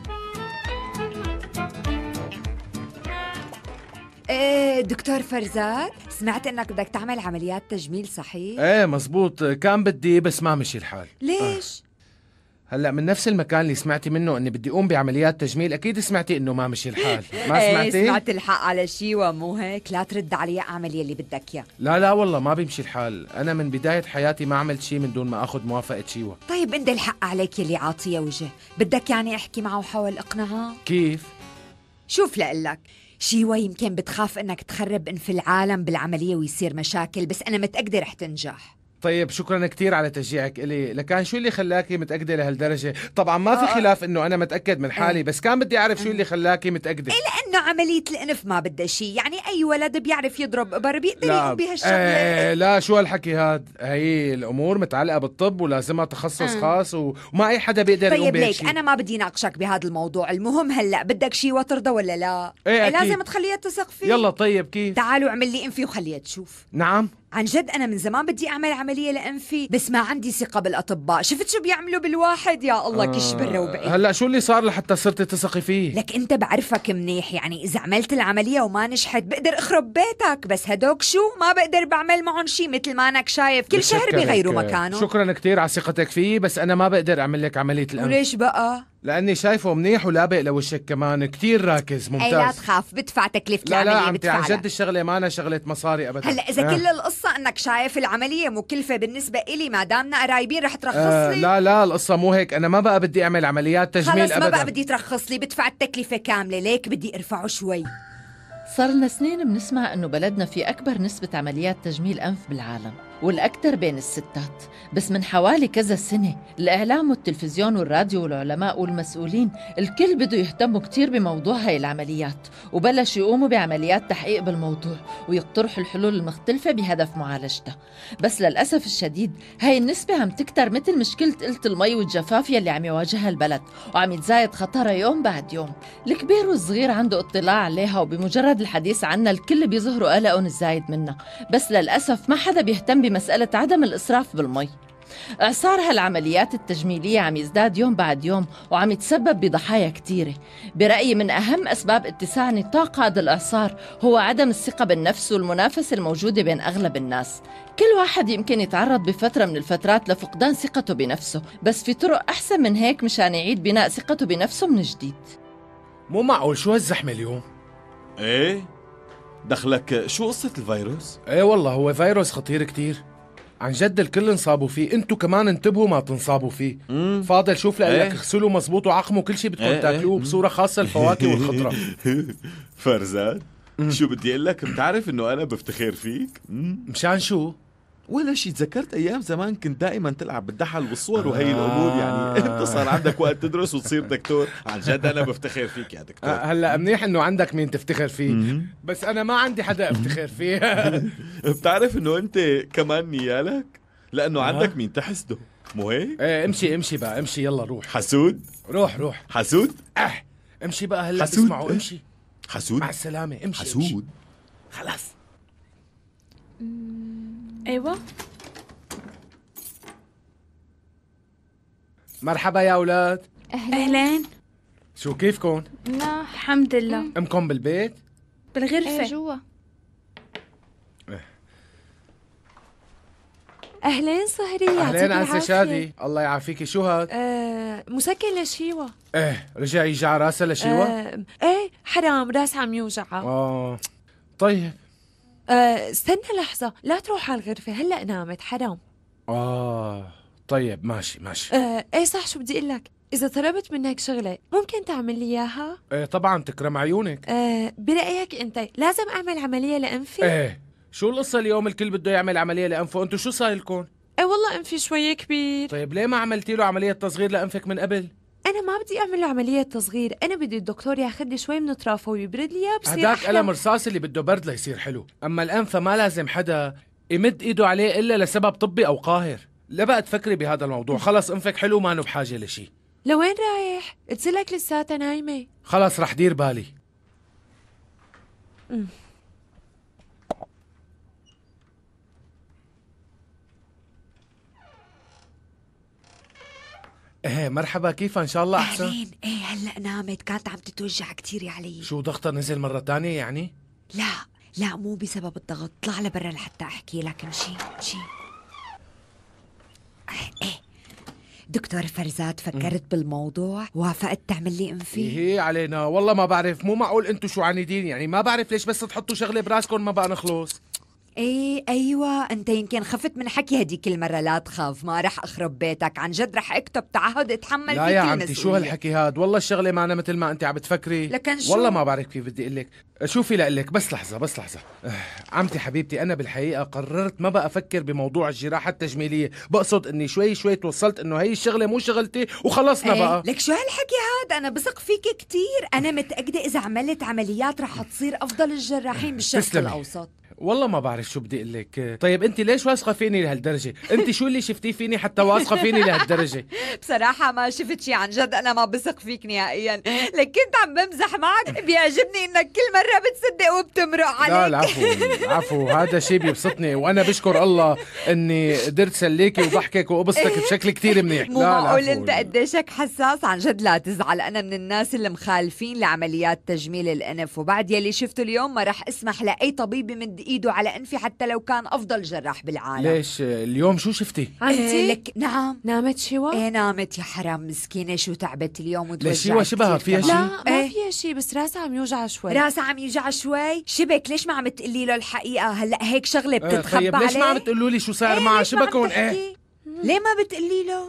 دكتور فرزاد، سمعت انك بدك تعمل عمليات تجميل صحيح؟ مزبوط. كان بدي بس ما مشي الحال. ليش؟ هلا من نفس المكان اللي سمعتي منه اني بدي اقوم بعمليات تجميل اكيد سمعتي انه ما مشي الحال. ما سمعتي؟ سمعت الحق على شيء ومو هيك. لا ترد علي، اعمل يلي بدك اياه. لا والله ما بيمشي الحال. انا من بداية حياتي ما عملت شيء من دون ما اخذ موافقة شيوة. طيب انت الحق عليك يلي عاطية وجه. بدك يعني احكي معه وحاول اقنعه؟ كيف؟ شوف لقلك شيوة يمكن بتخاف انك تخرب انف العالم بالعملية ويصير مشاكل، بس انا متأكدة رح تنجح. طيب شكرا كتير على تشجيعك إلي. لكان شو اللي خلاكي متأكدة لهالدرجة؟ طبعا ما في خلاف انه انا متأكد من حالي، بس كان بدي اعرف شو اللي خلاكي متأكدة. لانه عملية الانف ما بدها شيء، يعني اي ولد بيعرف يضرب ابر بيقدر يقوم بهالشغلة. لا شو هالحكي هاد؟ هي الامور متعلقة بالطب ولازمها تخصص خاص وما اي حدا بيقدر يقوم بهالشيء. طيب ليك انا ما بدي ناقشك بهذا الموضوع. المهم هلا بدك شيء وترضى ولا لا؟ لازم تخليها تثق فيه. يلا طيب كيف؟ تعالوا اعمل لي انفي وخليها تشوف. نعم عن جد أنا من زمان بدي أعمل عملية لأنفي، بس ما عندي ثقة بالأطباء. شفت شو بيعملوا بالواحد؟ يا الله كش برا وبعيد. هلأ شو اللي صار لحتى صرتي تثقي فيه؟ لك أنت بعرفك منيح، يعني إذا عملت العملية وما نجحت بقدر أخرب بيتك، بس هدوك شو ما بقدر بعمل معهم شي. مثل ما أنك شايف كل شهر بيغيروا مكانه. شكرا كتير على ثقتك فيه، بس أنا ما بقدر أعمل لك عملية الأنف. وليش بقى؟ لأني شايفه منيح ولابق لوشك كمان كتير راكز ممتاز. لا تخاف بدفع تكلفة العملية. لا عمتي عن جد الشغلة ما أنا شغلة مصاري أبدا. هلا إذا كل القصة أنك شايف العملية مكلفة بالنسبة إلي ما دامنا قرايبين رح ترخص لي. لا القصة مو هيك. أنا ما بقى بدي أعمل عمليات تجميل خلص أبدا. ما بقى بدي ترخص لي، بدفع التكلفة كاملة. ليك بدي أرفعه شوي. صار لنا سنين بنسمع إنه بلدنا في أكبر نسبة عمليات تجميل أنف بالعالم، والأكثر بين الستات. بس من حوالي كذا سنة الإعلام والتلفزيون والراديو والعلماء والمسؤولين الكل بدوا يهتموا كتير بموضوع هاي العمليات، وبلش يقوموا بعمليات تحقيق بالموضوع ويقترحوا الحلول المختلفة بهدف معالجتها. بس للأسف الشديد هاي النسبة عم تكتر مثل مشكلة قلة المي والجفاف يلي عم يواجهها البلد، وعم يتزايد خطرها يوم بعد يوم. الكبير والصغير عنده اطلاع عليها، وبمجرد الحديث عنها الكل بيظهروا قلقهم الزايد منها. بس للأسف ما حدا بيهتم بمسألة عدم الإسراف بالمي. إعصار هالعمليات التجميلية عم يزداد يوم بعد يوم وعم يتسبب بضحايا كتيرة. برأيي من أهم أسباب اتساع نطاق هذا الإعصار هو عدم الثقة بالنفس والمنافسة الموجودة بين أغلب الناس. كل واحد يمكن يتعرض بفترة من الفترات لفقدان ثقته بنفسه، بس في طرق أحسن من هيك مشان يعيد بناء ثقته بنفسه من جديد. مو معقول، شو هالزحمة اليوم؟ ايه دخلك شو قصة الفيروس؟ ايه والله هو فيروس خطير كتير، عن جد الكل انصابوا فيه، انتو كمان انتبهوا ما تنصابوا فيه. فاضل شوف لك ايه؟ اغسلوا مزبوط وعقموا كل شيء بدكم تاكلوه، بصورة خاصة الفواكه والخضرة. فرزاد شو بدي اقول لك، بتعرف انه انا بفتخر فيك؟ مشان شو؟ ولا شي، تذكرت ايام زمان كنت دائما تلعب بالدحل والصور وهي الامور، يعني امتى صار عندك وقت تدرس وتصير دكتور؟ عن جد انا بفتخر فيك يا دكتور. هلا منيح انه عندك مين تفتخر فيه، بس انا ما عندي حدا افتخر فيه. بتعرف انه انت كمان نيالك، لانه عندك مين تحسده، مو هيك؟ ايه امشي بقى، امشي يلا روح. حسود؟ روح حسود؟ امشي بقى هلا، حسود؟ بسمعوا امشي. حسود؟ مع السلامة، امشي حسود امشي. خلاص. ايوه مرحبا يا اولاد. اهلين. شو كيفكن؟ لا الحمد لله. امكم بالبيت؟ بالغرفة جوا. أهلين صهري، اهلين انسه شادي، الله يعافيكي. شو هاد؟ مسكن لشيوة. ايه رجع يجي على راسها لشيوة؟ ايه حرام، راس عم يوجعها. طيب. استنى لحظة، لا تروح على الغرفة، هلأ نامت، حرام. طيب ماشي. ايه صح، شو بدي اقول لك، إذا طلبت منك شغلة ممكن تعمل لي إياها؟ ايه طبعا، تكرم عيونك. برأيك أنت لازم أعمل عملية لأنفي؟ ايه شو القصة اليوم الكل بده يعمل عملية لأنفه، انتو شو صاير لكم؟ ايه والله أنفي شوي كبير. طيب ليه ما عملتي له عملية تصغير لأنفك من قبل؟ أنا ما بدي أعمل له عملية تصغير، أنا بدي الدكتور ياخذ لي شوي من أطرافه ويبرد لي إياه بصير هداك أحلى. قلم رصاص اللي بده برد ليصير حلو، أما الأنف ما لازم حدا يمد إيده عليه إلا لسبب طبي أو قاهر. لا بقى تفكري بهذا الموضوع، خلص أنفك حلو ما نو بحاجة لشي. لوين رايح؟ قلتلك لساتها نايمة. خلص رح دير بالي. ايه مرحبا، كيف ان شاء الله احسن؟ أهلين. ايه هلأ نامت، كانت عم تتوجع كتير يا علي. شو ضغطها نزل مرة تانية يعني؟ لا مو بسبب الضغط، طلع لبرا لحتى احكي لك. امشي. ايه دكتور فرزاد، فكرت بالموضوع، وافقت تعمل لي انفي. ايه علينا، والله ما بعرف، مو معقول انتو شو عنيدين يعني، ما بعرف ليش بس تحطوا شغله براسكم ما بقى نخلص. ايه ايوه، انت يمكن خفت من حكي هديك المره. لا تخاف، ما رح اخرب بيتك، عن جد رح اكتب تعهد اتحمل لا فيه يا كل عمتي، شو هالحكي هاد، والله الشغله ما أنا مثل ما انت عم بتفكري. لكن شو؟ والله ما بعرف كيف بدي اقول لك. شوفي لقلك، بس لحظه. عمتي حبيبتي، انا بالحقيقه قررت ما بقى افكر بموضوع الجراحه التجميليه، بقصد اني شوي توصلت انه هي الشغله مو شغلتي وخلصنا بقى. لك شو هالحكي هاد، انا بثق فيك كتير، انا متاكده اذا عملت عمليات رح تصير افضل الجراحين بالشرق تسلمي. الاوسط. والله ما بعرف شو بدي اقول لك. طيب انت ليش واثقه فيني لهالدرجه؟ انت شو اللي شفتيه فيني حتى واثقه فيني لهالدرجه؟ بصراحة ما شفت شي، عن جد أنا ما بثق فيك نهائيا، لك كنت عم بمزح معك. بيعجبني إنك كل مرة بتصدق وبتمرق عليك. لا العفو، هذا شيء بيبسطني، وأنا بشكر الله إني قدرت سليكي وضحكك وقبصتك بشكل كتير منيح. مو معقول أنت قديشك حساس، عن جد لا تزعل، أنا من الناس اللي مخالفين لعمليات تجميل الأنف، وبعد يلي شفته اليوم ما رح أسمح لأي طبيب يمد إيده على أنفي حتى لو كان أفضل جراح بالعالم. ليش اليوم شو شفتي؟ عمتي لك نعم نامت شيوة؟ ايه نامت يا حرام، مسكينة شو تعبت اليوم وتوجعت. ليش شيوة شبهها فيها شي؟ لا ما فيها شي، بس راسها عم يوجع شوي. راسها عم يوجع شوي؟ شبك ليش ما عم تقلي له الحقيقة؟ هلا هيك شغلة بتتخبى طيب عليه. ليش ما عم تقولوا لي شو صاير معها؟ ليش ما عم شبكون تحكي؟ ليه ما بتقلي له؟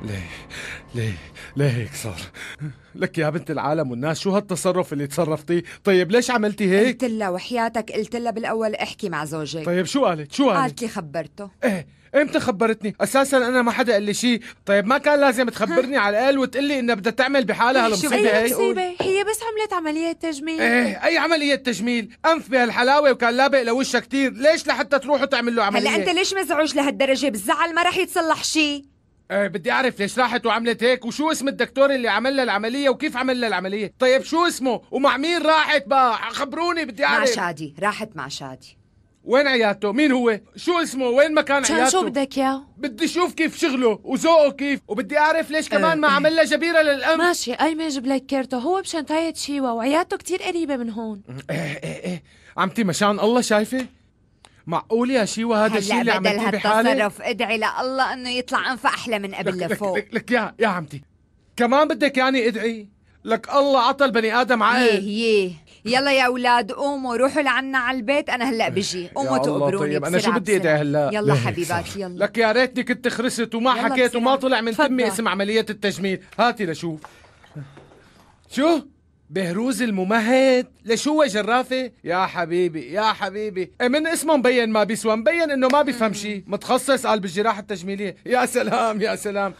ليه هيك صار؟ لك يا بنت العالم والناس، شو هالتصرف اللي تصرفتيه؟ طيب ليش عملتي هيك؟ قلت لها وحياتك، قلت لها بالأول احكي مع زوجك. طيب شو قالت؟ قالت لي خبرته. ايه امتى خبرتني؟ اساسا انا ما حدا قال لي شيء. طيب ما كان لازم تخبرني على الاقل وتقول لي انها بدها تعمل بحالها هالمصيبه هي؟ هي بس عملت عملية تجميل. ايه اي عمليه تجميل؟ انف بهالحلاوه وكان لابق لوشها كثير، ليش لحتى تروحوا تعمل له عمليه؟ هلا انت ليش مزعوج لهالدرجه؟ بالزعل ما رح يتصلح شيء. بدي اعرف ليش راحت وعملت هيك، وشو اسم الدكتور اللي عمل لها العمليه وكيف عمل لها العمليه؟ طيب شو اسمه ومع مين راحت بقى؟ خبروني بدي اعرف. مع شادي، راحت مع شادي. وين عيادته؟ مين هو؟ شو اسمه؟ وين مكان عيادته؟ شو بدك اياه؟ بدي اشوف كيف شغله وذوقه كيف، وبدي اعرف ليش كمان ما عمل لها جبيره للانف. ماشي، ايمن اجيب لك كيرته، هو بشنطاية شيوا وعيادته كتير قريبة من هون. ايه عمتي مشان الله شايفه؟ معقول يا شيوا هذا الشيء اللي عملتيه بحالك؟ هلا بدل ادعي لله انه يطلع انفه احلى من قبل لفوق. لك يا عمتي كمان بدك يعني ادعي؟ لك الله عطى البني ادم عقل. يلا يا اولاد قوموا روحوا لعنا على البيت، انا هلا بجي. قوموا تقبروني. طيب انا شو بدي ادعي هلا؟ يلا حبيبات يلا. لك يا ريتني كنت خرست وما حكيت وما طلع من تمي اسم عملية التجميل. هاتي لشوف. شو؟ بهروز الممهد؟ ليش هو جرافة؟ يا حبيبي من اسمه مبين ما بيسوى، مبين انه ما بيفهم شيء، متخصص قال بالجراحة التجميلية. يا سلام.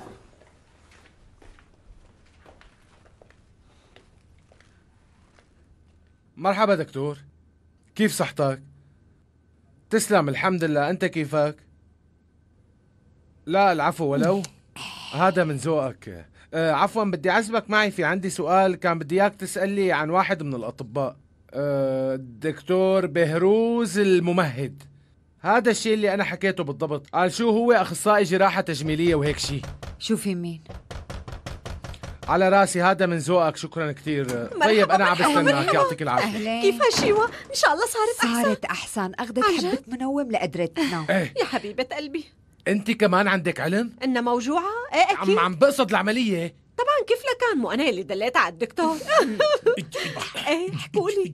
مرحبا دكتور، كيف صحتك؟ تسلم الحمد لله، أنت كيفك؟ لا العفو ولو هذا من ذوقك. عفوا بدي أعزبك معي، في عندي سؤال كان بدي إياك تسألي عن واحد من الأطباء. الدكتور بهروز الممهد، هذا الشيء اللي أنا حكيته بالضبط. قال شو هو أخصائي جراحة تجميلية وهيك شيء. شو في مين؟ على راسي، هذا من ذوقك، شكرا كثير. طيب انا عم بستناك، يعطيك العافيه. كيف هالشيوة؟ ان شاء الله صارت احسن. اخذت حبة منوم لقدرت تنام. يا حبيبة قلبي، انت كمان عندك علم انها موجوعة؟ ايه اكيد. عم بقصد العملية. طبعا كيف لكان، مو انا اللي دليت على الدكتور. ايه احكولي.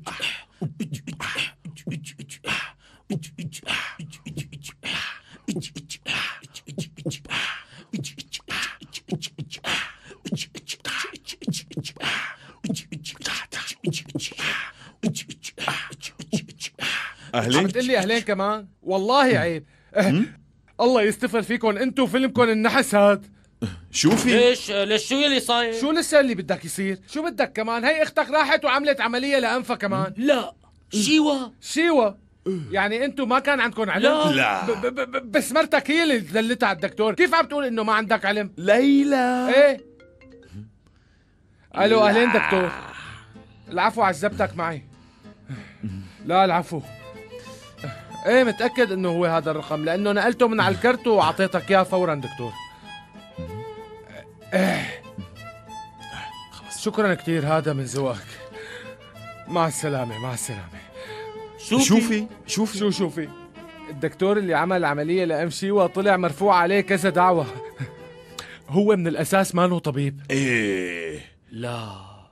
أهلين؟ عم تقلي أهلين كمان؟ والله عيب. الله يستفر فيكم انتو فيلمكم النحس هاد. شو في؟ ليش شو يلي صاير؟ شو لسه اللي بدك يصير؟ شو بدك كمان؟ هي اختك راحت وعملت عملية لأنفها كمان. لا شيوا يعني انتو ما كان عندكم علم؟ لا بس مرتك هي اللي دلتها على الدكتور، كيف عم تقول انه ما عندك علم؟ ليلى. ايه الو اهلين دكتور. العفو عذبتك معي. لا العفو. ايه متأكد انه هو هذا الرقم لانه نقلته من على الكرت واعطيتك اياه فورا دكتور. شكرا كثير، هذا من ذوقك. مع السلامة. شوفي الدكتور اللي عمل عملية لأم شيوا طلع مرفوع عليه كذا دعوة. هو من الأساس مانو طبيب. ايه لا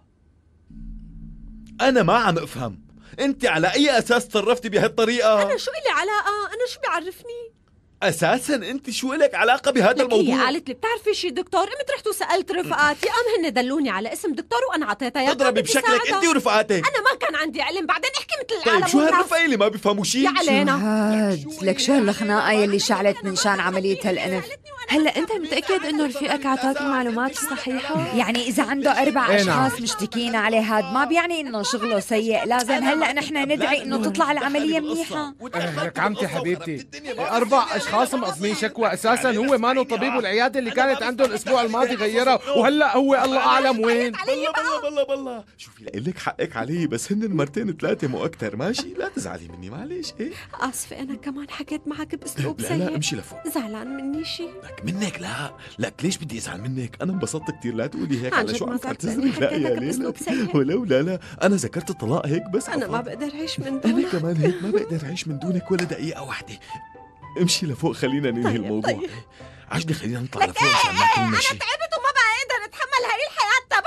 أنا ما عم أفهم، أنت على أي أساس تصرفتي بهالطريقة؟ انا شو إلي علاقة؟ انا شو بيعرفني؟ أساساً أنت شو لك علاقة بهذا الموضوع؟ هي قالت لي بتعرفي شي دكتور؟ قمت رحت وسألت رفقاتي، قام هن دلوني على اسم دكتور وانا عطيتها اياه. اضربي بشكلك أنت ورفقاتك. انا ما كان عندي علم، بعدين احكي مثل العالم. طيب شو هالرفقة اللي ما بيفهموا شيء؟ يا علينا هاد لك شو هالخناقة يلي شعلت من شان عملية هالأنف؟ هلا انت متأكد انه رفيقك عطاك المعلومات الصحيحة؟ يعني إذا عنده 4 أشخاص مشتكين عليه هاد ما بيعني إنه شغله سيء. لازم هلا نحن ندعي إنه تطلع العملية منيحة. لك عمتي حبيبتي، 4 أشخاص مقضمين شكوى. أساسا هو مانو طبيب، والعيادة اللي كانت عنده الأسبوع الماضي غيرها، وهلا هو الله أعلم وين. بالله شوفي لك حقك علي، بس هن 2 3 مو أكتر. ماشي لا تزعلي مني، معلش. ايه آسفة، أنا كمان حكيت معك بأسلوب لا سيء. لا امشي لفوق. زعلان مني شي؟ منك لا لك ليش بدي ازعل منك؟ انا انبسطت كثير. لا تقولي هيك، عن على جد شو ما عم زعلت تعتذري؟ لأني لا يا حكيتك ليلى بأسلوب سيء. ولو لا انا ذكرت الطلاق هيك بس. أنا ما بقدر أعيش من انا دونك. كمان هيك ما بقدر اعيش من دونك ولا دقيقة واحدة. امشي لفوق، خلينا ننهي الموضوع. عجلي خلينا نطلع لفوق عشان ناكل أنا نمشي. تعبت وما بقى أقدر أتحمل هاي الحياة تبعك.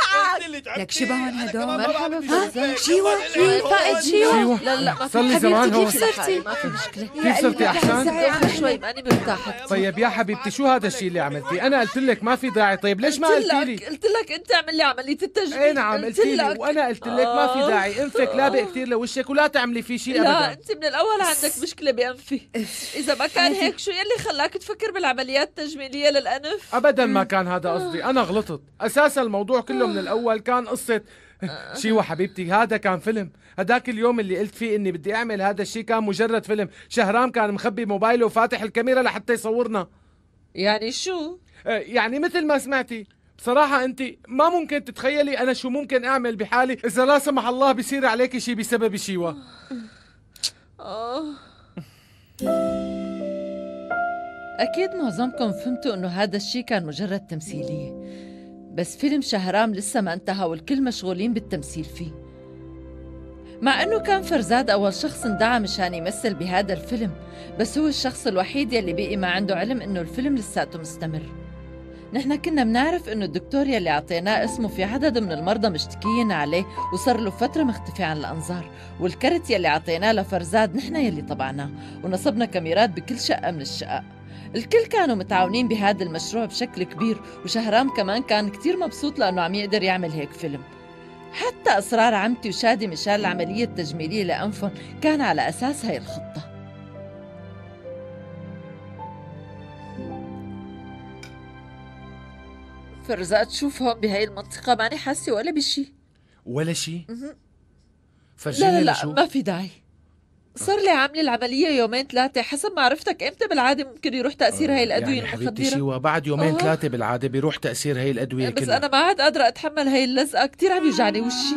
لك شبهن هدول. مرحبا فرزاد. شيوا فائد شيوا. لا ما صار لي زمان هون. كيف صرتي؟ ما في مشكلة. كيف صرتي احسن؟ دوخة شوي ماني مرتاحة. طيب يا حبيبتي شو هذا الشيء اللي عملتيه؟ انا قلت لك ما في داعي. طيب ليش ما قلتي لي؟ قلت لك انت اعمل لي عملية التجميل. اي نعم قلت لي وانا قلت لك ما في داعي. انفك لابق كثير لوشك ولا تعملي فيه شيء ابدا. لا انت من الاول عندك مشكلة بانفي. اذا ما كان هيك شو يلي خلاك تفكر بالعمليات التجميلية للانف؟ ابدا ما كان هذا قصدي. انا غلطت اساسا. الموضوع كله من الاول كان قصة شيوا حبيبتي. هذا كان فيلم. هداك اليوم اللي قلت فيه اني بدي اعمل هذا الشيء كان مجرد فيلم. شهرام كان مخبي موبايله وفاتح الكاميرا لحتى يصورنا. يعني شو؟ يعني مثل ما سمعتي. بصراحة انت ما ممكن تتخيلي انا شو ممكن اعمل بحالي اذا لا سمح الله بيصير عليكي شيء بسبب شيوا. أكيد معظمكم فهمتوا إنه هذا الشيء كان مجرد تمثيلية، بس فيلم شهرام لسه ما انتهى والكل مشغولين بالتمثيل فيه. مع إنه كان فرزاد أول شخص اندعى مشان يمثل بهذا الفيلم، بس هو الشخص الوحيد يلي بقي ما عنده علم إنه الفيلم لساته مستمر. نحن كنا بنعرف إنه الدكتور يلي عطيناه اسمه في عدد من المرضى مشتكيين عليه وصار له فترة مختفي عن الأنظار، والكرت يلي عطيناه لفرزاد نحن يلي طبعناه ونصبنا كاميرات بكل شقة من الشقق. الكل كانوا متعاونين بهذا المشروع بشكل كبير، وشهرام كمان كان كتير مبسوط لأنه عم يقدر يعمل هيك فيلم. حتى إصرار عمتي وشادي مشان العملية التجميلية لأنفهم كان على أساس هاي الخطة. فرزاد شوف هون بهاي المنطقة ماني حاسة ولا بشي. ولا شيء؟ فرجيني لا لا لشو؟ ما في داعي. صار لي عاملة العملية يومين ثلاثة. حسب ما عرفتك امتى بالعادة ممكن يروح تأثير هاي الأدوية يعني حبيبتي المخدرة؟ شيوا بعد يومين ثلاثة بالعادة بيروح تأثير هاي الأدوية بس كلها. أنا ما عاد قادرة أتحمل هاي اللزقة، كتير عم يوجعني وشي.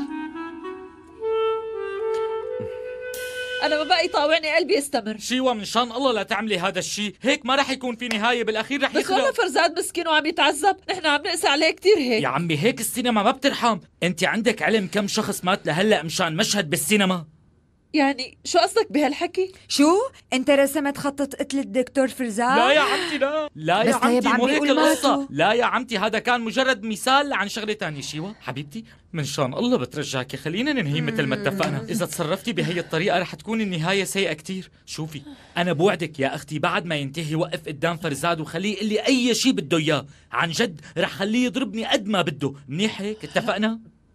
أنا ما بقى يطاوعني قلبي استمر. شيوا من شان الله لا تعملي هذا الشيء، هيك ما رح يكون في نهاية، بالأخير رح بس والله يخلق. فرزاد مسكين وعم يتعذب، نحن عم نقسى عليه كتير هيك. يا عمي هيك السينما ما بترحم. انت عندك علم كم شخص مات لهلأ مشان مشهد بالسينما؟ يعني شو قصدك بهالحكي؟ شو؟ انت رسمت خطة قتل الدكتور فرزاد؟ لا يا عمتي لا لا يا بس طيب عمتي عم مو هيك بيقول القصة. ماتوا. لا يا عمتي هذا كان مجرد مثال عن شغلة تانية. شيوا حبيبتي من شان الله بترجاكي خلينا ننهي مثل ما اتفقنا. إذا تصرفتي بهي الطريقة رح تكون النهاية سيئة كتير. شوفي أنا بوعدك يا أختي بعد ما ينتهي وقف قدام فرزاد وخليه يقول لي أي شيء بده إياه. عن جد رح خليه يضربني قد ما بده. منيح هيك اتفقنا؟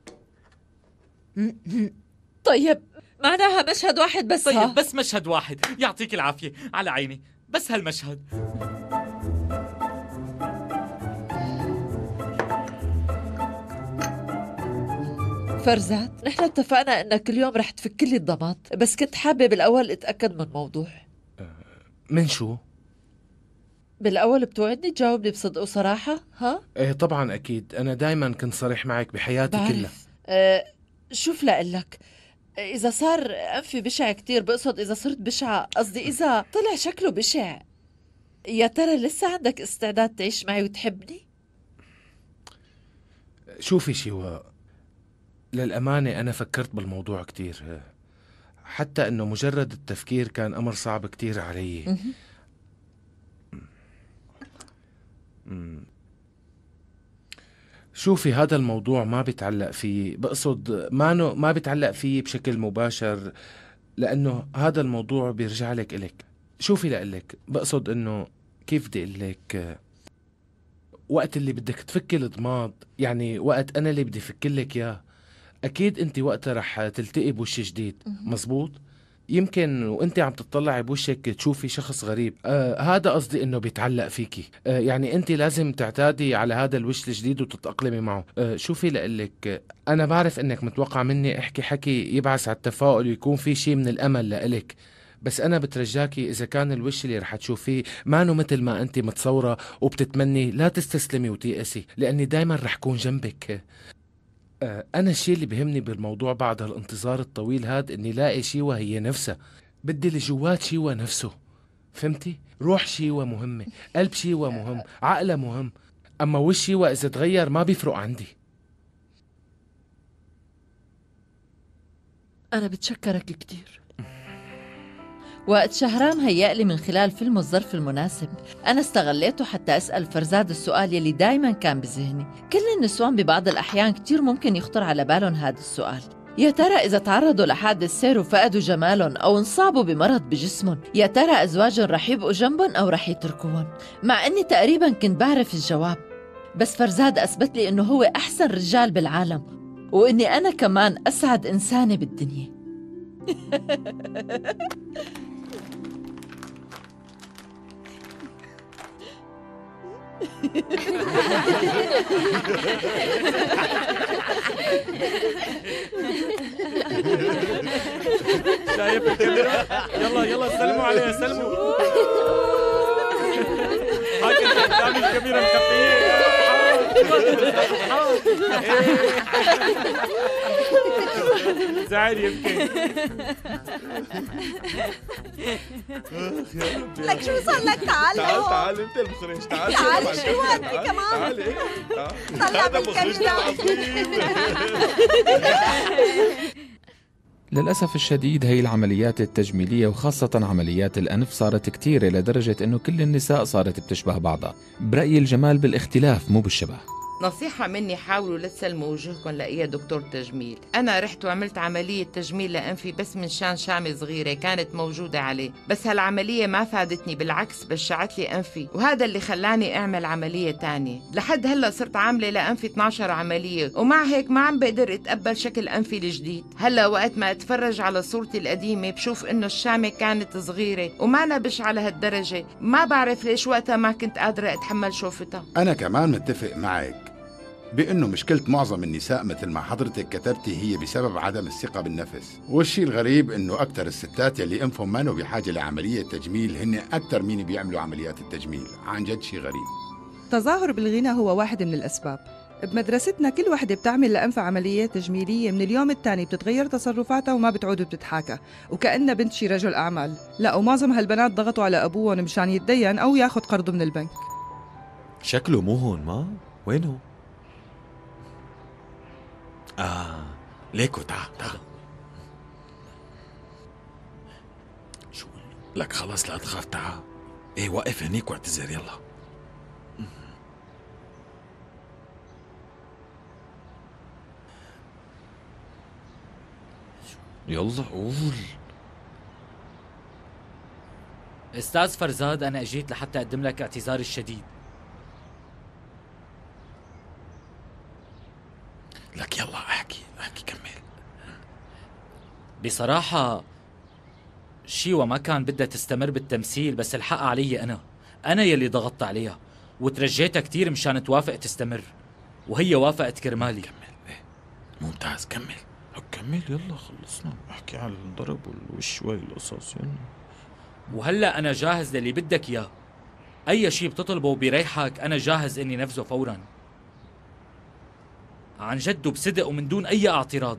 طيب معناها مشهد واحد بس. طيب بس مشهد واحد. يعطيك العافية على عيني، بس هالمشهد. فرزاد نحن اتفقنا انك اليوم رح تفك لي الضماد، بس كنت حابة بالاول اتأكد من موضوع. من شو؟ بالاول بتوعدني تجاوبني بصدق وصراحة؟ ها؟ ايه طبعا اكيد. انا دايما كنت صريح معك بحياتي كلها. شوف لقلك، إذا صار أنفي بشع كتير، بقصد إذا صرت بشعة، قصدي إذا طلع شكله بشع، يا ترى لسه عندك استعداد تعيش معي وتحبني؟ شوفي شيوا، للأمانة أنا فكرت بالموضوع كتير، حتى أنه مجرد التفكير كان أمر صعب كتير علي. شوفي هذا الموضوع ما بيتعلق فيه، بقصد ما بيتعلق فيه بشكل مباشر، لأنه هذا الموضوع بيرجع لك إلك. شوفي لقلك، بقصد أنه كيف بدي أقلك، وقت اللي بدك تفكي الضماد، يعني وقت أنا اللي بدي فكلك إياه، أكيد أنت وقتها رح تلتقي بوش جديد. مزبوط؟ يمكن وانت عم تطلعي بوشك تشوفي شخص غريب. هذا قصدي انه بيتعلق فيكي. يعني انت لازم تعتادي على هذا الوش الجديد وتتأقلمي معه. شوفي لقلك، انا بعرف انك متوقع مني احكي حكي يبعث على التفاؤل ويكون في شيء من الامل لإلك، بس انا بترجاكي اذا كان الوش اللي رح تشوفيه مانو مثل ما انت متصورة وبتتمني، لا تستسلمي وتيأسي، لاني دايما رح كون جنبك. أنا الشيء اللي بهمني بالموضوع بعد هالانتظار الطويل هاد إني لاقي شيوا هي نفسها. بدي اللي جوات شيوا نفسه، فهمتي؟ روح شيوا مهمة، قلب شيوا مهم، عقله مهم، أما وش شيوا إذا تغير ما بيفرق عندي. أنا بتشكرك كتير، وقت شهرام هيألي من خلال فيلم الظرف المناسب، أنا استغليته حتى أسأل فرزاد السؤال يلي دايماً كان بذهني. كل النسوان ببعض الأحيان كتير ممكن يخطر على بالهم هذا السؤال، يا ترى إذا تعرضوا لحادث سير وفقدوا جمالهم أو انصابوا بمرض بجسمهم، يا ترى أزواجهم رح يبقوا جنبهم أو رح يتركوهم؟ مع أني تقريباً كنت بعرف الجواب، بس فرزاد أثبت لي إنه هو أحسن رجال بالعالم، وإني أنا كمان أسعد إنسانة بالدنيا. شايف الكاميرا؟ يلا سلموا عليه، سلموا. حاكم قدام الكاميرا مخفية. زعل يمكن. لك شو صار لك؟ تعال تعال انت المخرج، تعال شو انت كمان؟ طلع بالكاميرا. للأسف الشديد هي العمليات التجميلية وخاصة عمليات الأنف صارت كتيرة لدرجة أنه كل النساء صارت بتشبه بعضها. برأيي الجمال بالاختلاف مو بالشبه. نصيحة مني، حاولوا لا تسلموا وجهكم لأي دكتور تجميل. أنا رحت وعملت عملية تجميل لأنفي بس من شان شامة صغيرة كانت موجودة عليه، بس هالعملية ما فادتني، بالعكس بشعت لي أنفي، وهذا اللي خلاني أعمل عملية تانية. لحد هلأ صرت عاملة لأنفي 12 عملية، ومع هيك ما عم بقدر أتقبل شكل أنفي الجديد. هلأ وقت ما أتفرج على صورتي القديمة بشوف إنه الشامة كانت صغيرة وما نبش على هالدرجة. ما بعرف ليش وقتها ما كنت قادرة أتحمل شوفتها. أنا كمان متفق معك بأنه مشكلة معظم النساء مثل ما حضرتك كتبتي هي بسبب عدم الثقة بالنفس، والشيء الغريب أنه أكثر الستات يلي أنفهم ما بحاجة لعملية تجميل هن أكثر مين بيعملوا عمليات التجميل. عن جد شيء غريب. تظاهر بالغنى هو واحد من الأسباب. بمدرستنا كل وحدة بتعمل لأنفها عمليات تجميلية من اليوم الثاني بتتغير تصرفاتها وما بتعود بتتحاكى وكأنها بنت شي رجل أعمال. لا، ومعظم هالبنات ضغطوا على أبوهم مشان يتدين أو ياخد قرض من البنك. شكله مو هون، ما وينه؟ ليكو تعال. شو لك؟ خلص لا تخاف، تعال. ايه وقف هنيك واعتذر. يلا قول. استاذ فرزاد، انا اجيت لحتى اقدم لك اعتذاري الشديد. لك يلا احكي كمل. بصراحة شيوا ما كان بدها تستمر بالتمثيل، بس الحق علي أنا يلي ضغطت عليها وترجيتها كتير مشان توافق تستمر، وهي وافقت كرمالي. كمل. ممتاز، كمل يلا خلصنا. احكي على الضرب والوش والقصص. وهلأ أنا جاهز للي بدك إياه. أي شي بتطلبه وبيريحك أنا جاهز إني نفذه فوراً، عن جد وبصدق ومن دون أي اعتراض.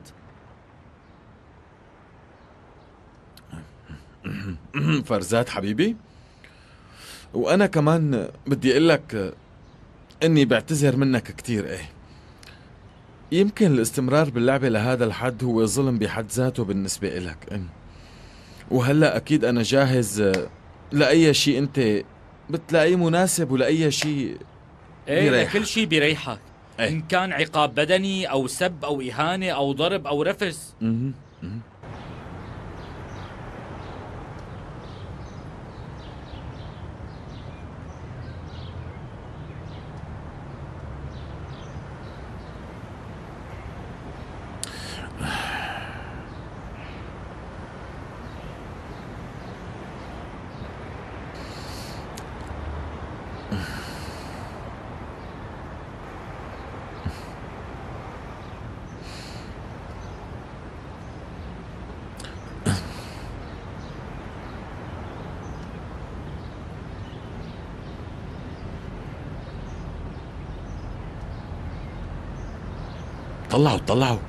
فرزاد حبيبي، وأنا كمان بدي أقول لك إني بعتذر منك كتير. يمكن الاستمرار باللعبة لهذا الحد هو ظلم بحد ذاته بالنسبة إلك. وهلأ أكيد أنا جاهز لأي شيء أنت بتلاقيه مناسب، ولأي شيء بيريحك. لكل شيء بيريحك. إن كان عقاب بدني أو سب أو إهانة أو ضرب أو رفس. طلعوا.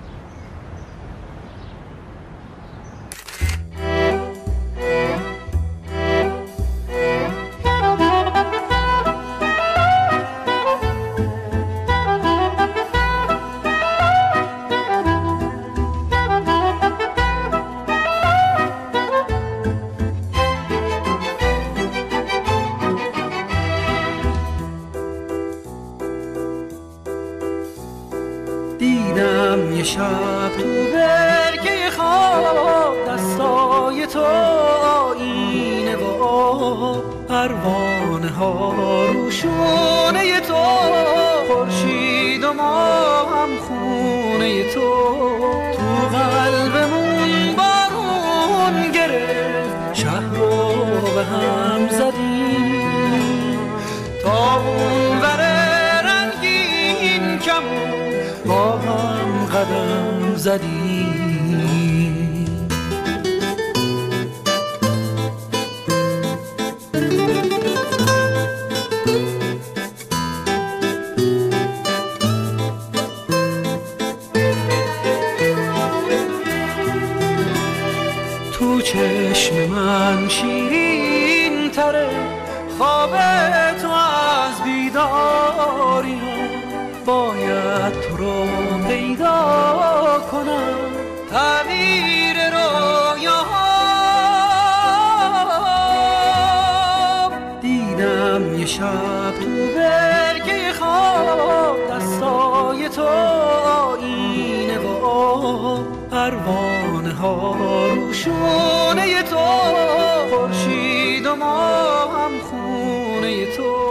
شب تو برگه خواب دستای تو آینه و پروانه ها روشونه تو خورشید و ما هم خونه تو تو قلبمون بارون گرفت شهر رو به هم زدیم تا اون وره رنگین کمون با هم قدم زدیم تو چشم من شیرین تره خواب تو از بیداری باید تو رو پیدا کنم تعبیر رویاها دیدم یه شب تو برگه خواب دستای تو آینه و پروانه ها روشونه تو خورشید و ما هم خونه تو